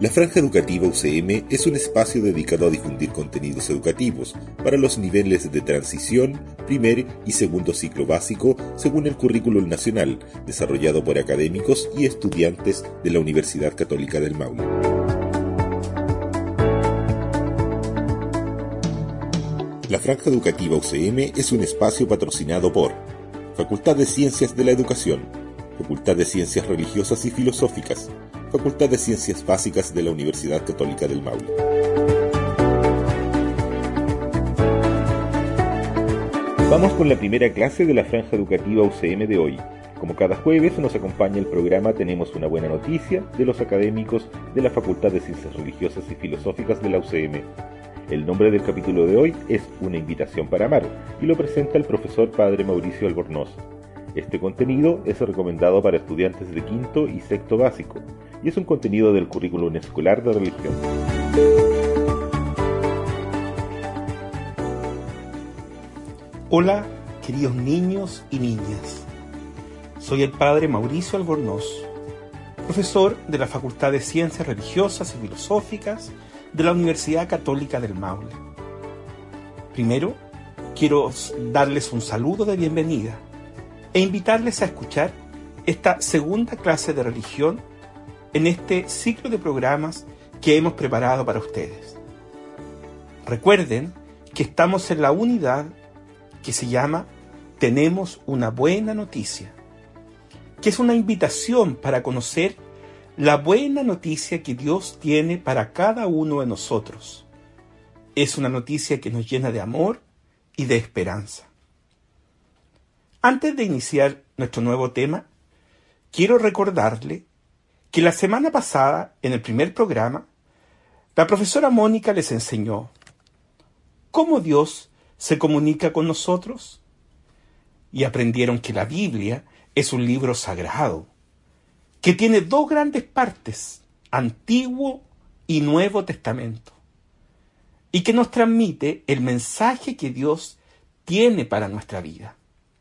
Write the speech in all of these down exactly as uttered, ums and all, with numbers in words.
La Franja Educativa U C M es un espacio dedicado a difundir contenidos educativos para los niveles de transición, primer y segundo ciclo básico, según el currículum nacional, desarrollado por académicos y estudiantes de la Universidad Católica del Maule. La Franja Educativa U C M es un espacio patrocinado por Facultad de Ciencias de la Educación, Facultad de Ciencias Religiosas y Filosóficas, Facultad de Ciencias Básicas de la Universidad Católica del Maule. Vamos con la primera clase de la Franja Educativa U C M de hoy. Como cada jueves nos acompaña el programa Tenemos una buena noticia de los académicos de la Facultad de Ciencias Religiosas y Filosóficas de la U C M. El nombre del capítulo de hoy es Una invitación para amar y lo presenta el profesor Padre Mauricio Albornoz. Este contenido es recomendado para estudiantes de quinto y sexto básico y es un contenido del currículum escolar de religión. Hola, queridos niños y niñas. Soy el Padre Mauricio Albornoz, profesor de la Facultad de Ciencias Religiosas y Filosóficas de la Universidad Católica del Maule. Primero, quiero darles un saludo de bienvenida e invitarles a escuchar esta segunda clase de religión en este ciclo de programas que hemos preparado para ustedes. Recuerden que estamos en la unidad que se llama Tenemos una buena noticia, que es una invitación para conocer la buena noticia que Dios tiene para cada uno de nosotros. Es una noticia que nos llena de amor y de esperanza. Antes de iniciar nuestro nuevo tema, quiero recordarle que la semana pasada, en el primer programa, la profesora Mónica les enseñó cómo Dios se comunica con nosotros y aprendieron que la Biblia es un libro sagrado, que tiene dos grandes partes, Antiguo y Nuevo Testamento, y que nos transmite el mensaje que Dios tiene para nuestra vida.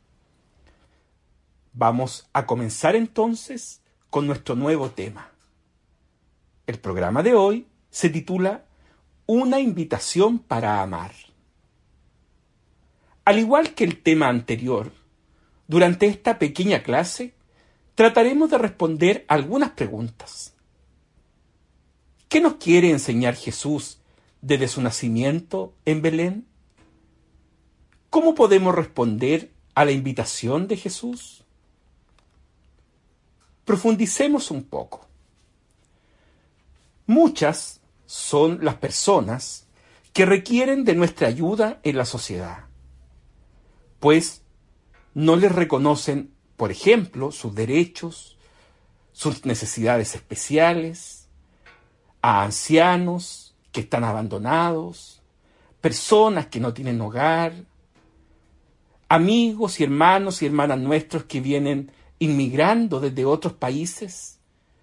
Vamos a comenzar entonces con nuestro nuevo tema. El programa de hoy se titula Una invitación para amar. Al igual que el tema anterior, durante esta pequeña clase trataremos de responder algunas preguntas. ¿Qué nos quiere enseñar Jesús desde su nacimiento en Belén? ¿Cómo podemos responder a la invitación de Jesús? Profundicemos un poco. Muchas son las personas que requieren de nuestra ayuda en la sociedad, pues no les reconocen, por ejemplo, sus derechos, sus necesidades especiales, a ancianos que están abandonados, personas que no tienen hogar, amigos y hermanos y hermanas nuestros que vienen inmigrando desde otros países,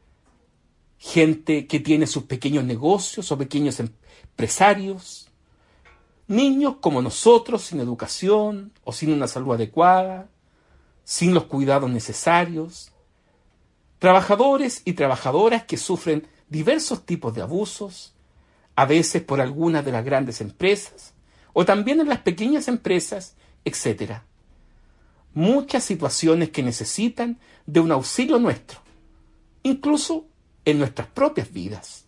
gente que tiene sus pequeños negocios o pequeños empresarios, niños como nosotros sin educación o sin una salud adecuada, sin los cuidados necesarios, trabajadores y trabajadoras que sufren diversos tipos de abusos, a veces por algunas de las grandes empresas o también en las pequeñas empresas, etcétera. Muchas situaciones que necesitan de un auxilio nuestro, incluso en nuestras propias vidas.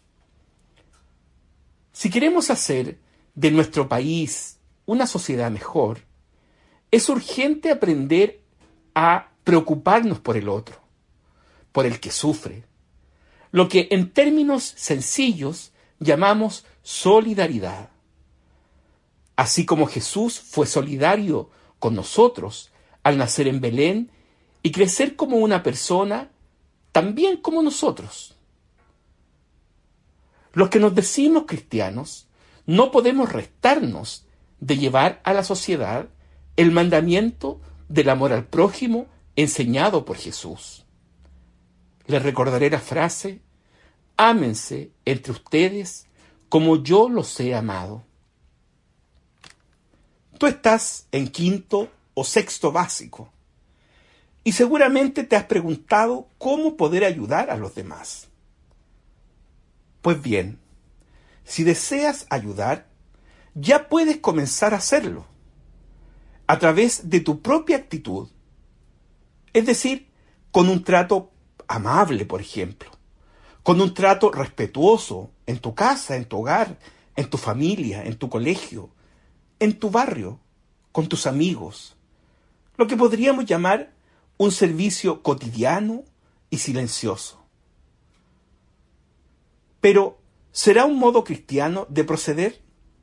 Si queremos hacer de nuestro país una sociedad mejor, es urgente aprender a preocuparnos por el otro, por el que sufre, lo que en términos sencillos llamamos solidaridad. Así como Jesús fue solidario con nosotros al nacer en Belén y crecer como una persona también como nosotros. Los que nos decimos cristianos no podemos restarnos de llevar a la sociedad el mandamiento del amor al prójimo enseñado por Jesús. Les recordaré la frase: ámense entre ustedes como yo los he amado. Tú estás en quinto o sexto básico y seguramente te has preguntado cómo poder ayudar a los demás. Pues bien, si deseas ayudar, ya puedes comenzar a hacerlo a través de tu propia actitud. Es decir, con un trato amable, por ejemplo, con un trato respetuoso en tu casa, en tu hogar, en tu familia, en tu colegio, en tu barrio, con tus amigos. Lo que podríamos llamar un servicio cotidiano y silencioso. Pero, ¿será un modo cristiano de proceder?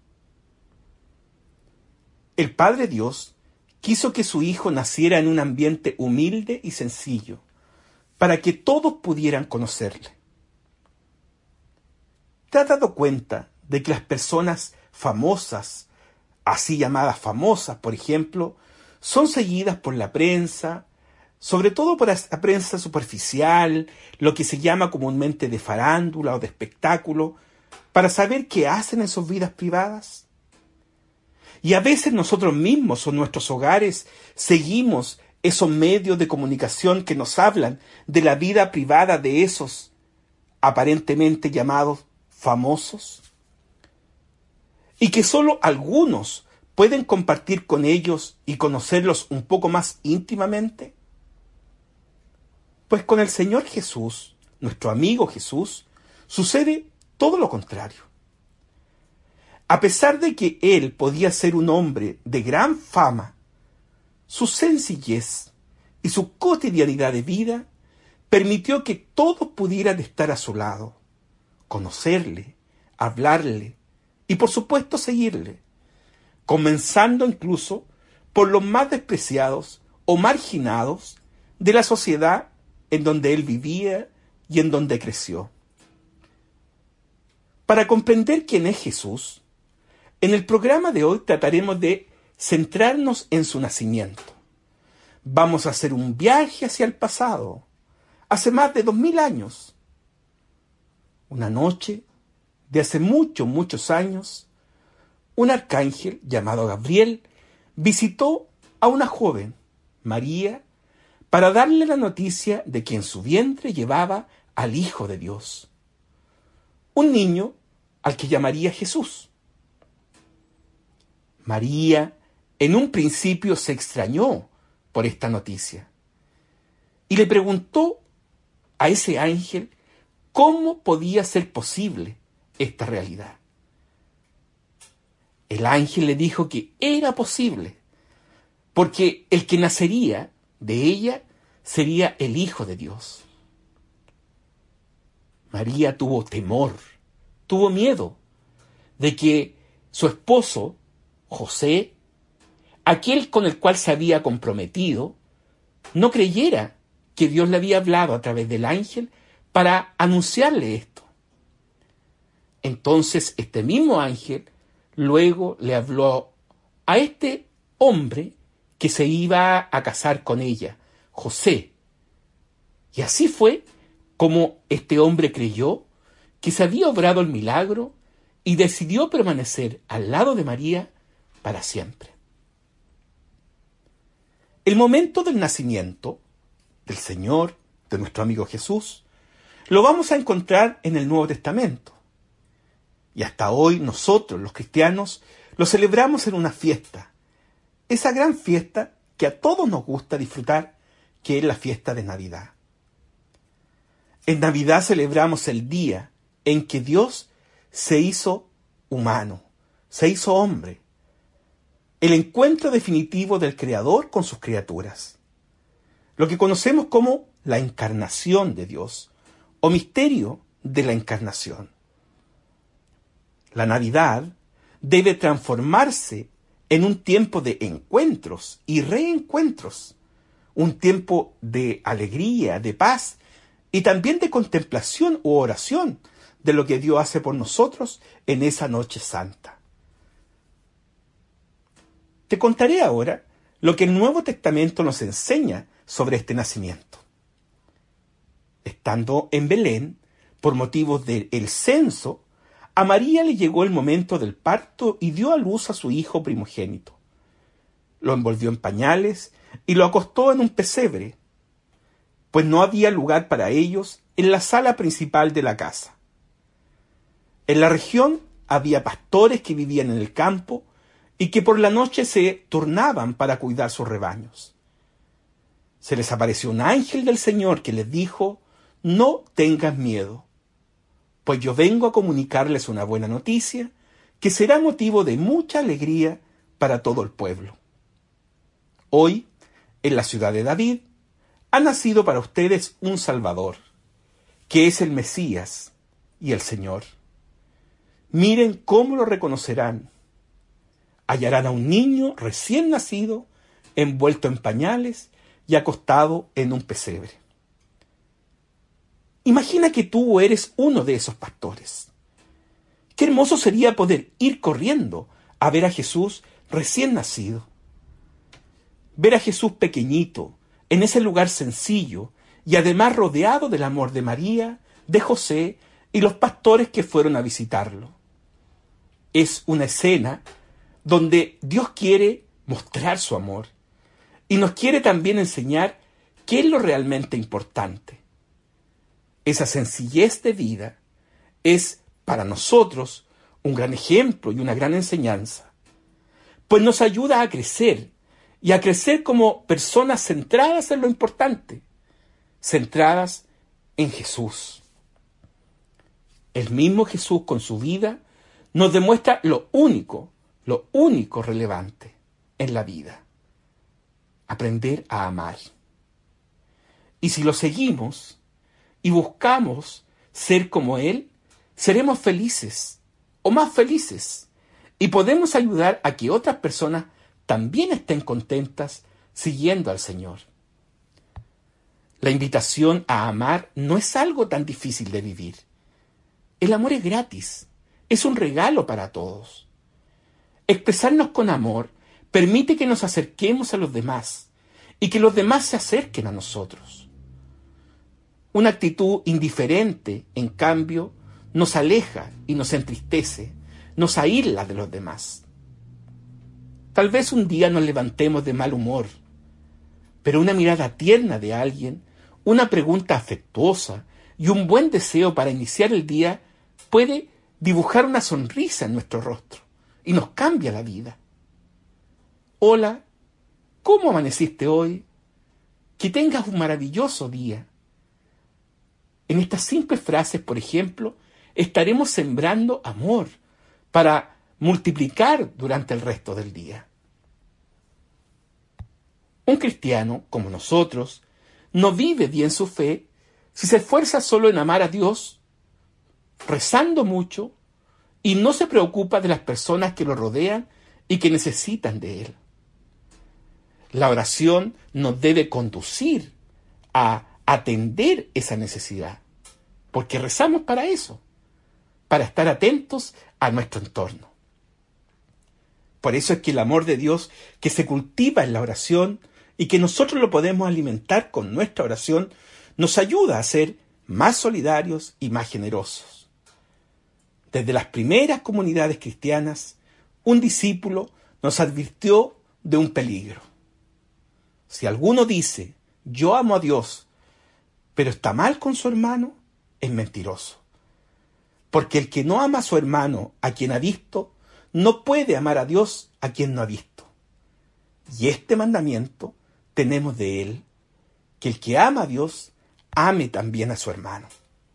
El Padre Dios quiso que su Hijo naciera en un ambiente humilde y sencillo, para que todos pudieran conocerle. ¿Te has dado cuenta de que las personas famosas, así llamadas famosas, por ejemplo, son seguidas por la prensa, sobre todo por la prensa superficial, lo que se llama comúnmente de farándula o de espectáculo, para saber qué hacen en sus vidas privadas? Y a veces nosotros mismos o nuestros hogares seguimos esos medios de comunicación que nos hablan de la vida privada de esos aparentemente llamados famosos, y que solo algunos pueden compartir con ellos y conocerlos un poco más íntimamente. Pues con el Señor Jesús, nuestro amigo Jesús, sucede todo lo contrario. A pesar de que él podía ser un hombre de gran fama, su sencillez y su cotidianidad de vida permitió que todos pudieran estar a su lado, conocerle, hablarle y por supuesto seguirle, comenzando incluso por los más despreciados o marginados de la sociedad en donde él vivía y en donde creció. Para comprender quién es Jesús, en el programa de hoy trataremos de centrarnos en su nacimiento. Vamos a hacer un viaje hacia el pasado, hace más de dos mil años. Una noche de hace muchos, muchos años, un arcángel llamado Gabriel visitó a una joven, María, para darle la noticia de que en su vientre llevaba al Hijo de Dios, un niño al que llamaría Jesús. María, en un principio, se extrañó por esta noticia y le preguntó a ese ángel cómo podía ser posible esta realidad. El ángel le dijo que era posible, porque el que nacería de ella sería el Hijo de Dios. María tuvo temor, tuvo miedo de que su esposo, José, aquel con el cual se había comprometido, no creyera que Dios le había hablado a través del ángel para anunciarle esto. Entonces este mismo ángel luego le habló a este hombre que se iba a casar con ella, José. Y así fue como este hombre creyó que se había obrado el milagro y decidió permanecer al lado de María para siempre. El momento del nacimiento del Señor, de nuestro amigo Jesús, lo vamos a encontrar en el Nuevo Testamento. Y hasta hoy nosotros, los cristianos, lo celebramos en una fiesta. Esa gran fiesta que a todos nos gusta disfrutar, que es la fiesta de Navidad. En Navidad celebramos el día en que Dios se hizo humano, se hizo hombre. El encuentro definitivo del Creador con sus criaturas. Lo que conocemos como la encarnación de Dios, o misterio de la encarnación. La Navidad debe transformarse en un tiempo de encuentros y reencuentros, un tiempo de alegría, de paz y también de contemplación u oración de lo que Dios hace por nosotros en esa noche santa. Te contaré ahora lo que el Nuevo Testamento nos enseña sobre este nacimiento. Estando en Belén, por motivos del censo, a María le llegó el momento del parto y dio a luz a su hijo primogénito. Lo envolvió en pañales y lo acostó en un pesebre, pues no había lugar para ellos en la sala principal de la casa. En la región había pastores que vivían en el campo y que por la noche se turnaban para cuidar sus rebaños. Se les apareció un ángel del Señor que les dijo: no tengan miedo, pues yo vengo a comunicarles una buena noticia que será motivo de mucha alegría para todo el pueblo. Hoy, en la ciudad de David, ha nacido para ustedes un Salvador, que es el Mesías y el Señor. Miren cómo lo reconocerán. Hallarán a un niño recién nacido, envuelto en pañales y acostado en un pesebre. Imagina que tú eres uno de esos pastores. Qué hermoso sería poder ir corriendo a ver a Jesús recién nacido. Ver a Jesús pequeñito, en ese lugar sencillo y además rodeado del amor de María, de José y los pastores que fueron a visitarlo. Es una escena donde Dios quiere mostrar su amor y nos quiere también enseñar qué es lo realmente importante. Esa sencillez de vida es para nosotros un gran ejemplo y una gran enseñanza, pues nos ayuda a crecer y a crecer como personas centradas en lo importante, centradas en Jesús. El mismo Jesús con su vida nos demuestra lo único, lo único relevante en la vida: aprender a amar. Y si lo seguimos y buscamos ser como Él, seremos felices o más felices y podemos ayudar a que otras personas también estén contentas siguiendo al Señor. La invitación a amar no es algo tan difícil de vivir. El amor es gratis, es un regalo para todos. Expresarnos con amor permite que nos acerquemos a los demás y que los demás se acerquen a nosotros. Una actitud indiferente, en cambio, nos aleja y nos entristece, nos aísla de los demás. Tal vez un día nos levantemos de mal humor, pero una mirada tierna de alguien, una pregunta afectuosa y un buen deseo para iniciar el día puede dibujar una sonrisa en nuestro rostro y nos cambia la vida. Hola, ¿cómo amaneciste hoy? Que tengas un maravilloso día. En estas simples frases, por ejemplo, estaremos sembrando amor para multiplicar durante el resto del día. Un cristiano, como nosotros, no vive bien su fe si se esfuerza solo en amar a Dios, rezando mucho, y no se preocupa de las personas que lo rodean y que necesitan de Él. La oración nos debe conducir a atender esa necesidad, porque rezamos para eso, para estar atentos a nuestro entorno. Por eso es que el amor de Dios que se cultiva en la oración y que nosotros lo podemos alimentar con nuestra oración, nos ayuda a ser más solidarios y más generosos. Desde las primeras comunidades cristianas, un discípulo nos advirtió de un peligro. Si alguno dice, yo amo a Dios, pero está mal con su hermano, es mentiroso. Porque el que no ama a su hermano, a quien ha visto, no puede amar a Dios a quien no ha visto. Y este mandamiento tenemos de Él, que el que ama a Dios, ame también a su hermano.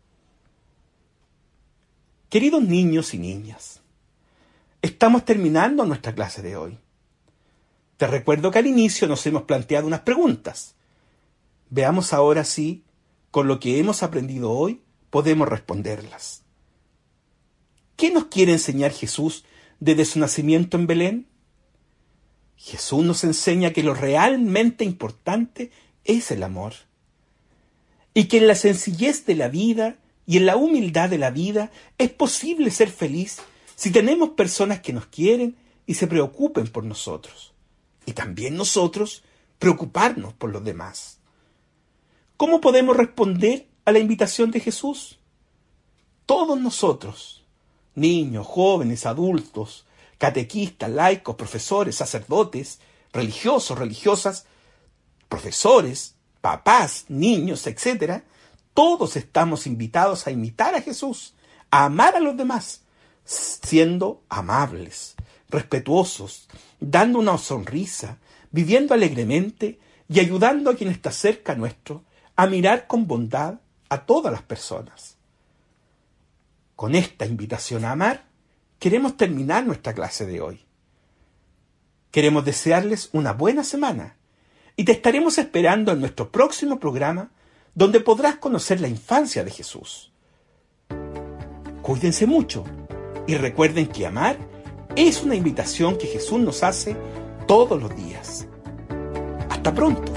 Queridos niños y niñas, estamos terminando nuestra clase de hoy. Te recuerdo que al inicio nos hemos planteado unas preguntas. Veamos ahora si, con lo que hemos aprendido hoy, podemos responderlas. ¿Qué nos quiere enseñar Jesús desde su nacimiento en Belén? Jesús nos enseña que lo realmente importante es el amor. Y que en la sencillez de la vida y en la humildad de la vida es posible ser feliz si tenemos personas que nos quieren y se preocupen por nosotros. Y también nosotros preocuparnos por los demás. ¿Cómo podemos responder a la invitación de Jesús? Todos nosotros, niños, jóvenes, adultos, catequistas, laicos, profesores, sacerdotes, religiosos, religiosas, profesores, papás, niños, etcétera, todos estamos invitados a imitar a Jesús, a amar a los demás, siendo amables, respetuosos, dando una sonrisa, viviendo alegremente y ayudando a quien está cerca nuestro a mirar con bondad a todas las personas. Con esta invitación a amar, queremos terminar nuestra clase de hoy. Queremos desearles una buena semana y te estaremos esperando en nuestro próximo programa, donde podrás conocer la infancia de Jesús. Cuídense mucho y recuerden que amar es una invitación que Jesús nos hace todos los días. Hasta pronto.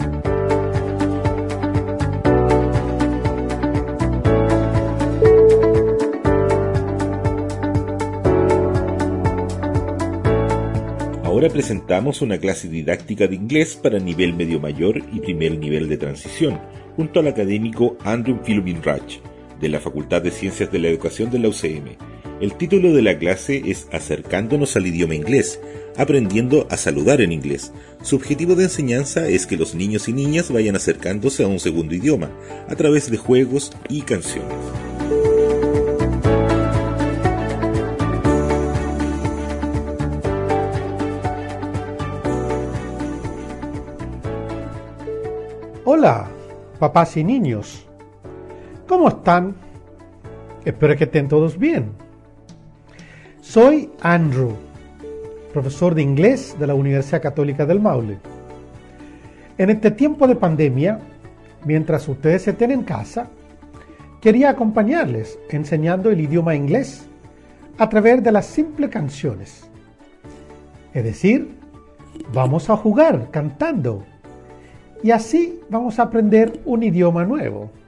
Ahora presentamos una clase didáctica de inglés para nivel medio mayor y primer nivel de transición, junto al académico Andrew Philbin Raj, de la Facultad de Ciencias de la Educación de la U C M. El título de la clase es Acercándonos al idioma inglés, aprendiendo a saludar en inglés. Su objetivo de enseñanza es que los niños y niñas vayan acercándose a un segundo idioma, a través de juegos y canciones. Hola, papás y niños. ¿Cómo están? Espero que estén todos bien. Soy Andrew, profesor de inglés de la Universidad Católica del Maule. En este tiempo de pandemia, mientras ustedes estén en casa, quería acompañarles enseñando el idioma inglés a través de las simples canciones. Es decir, vamos a jugar cantando. Y así vamos a aprender un idioma nuevo.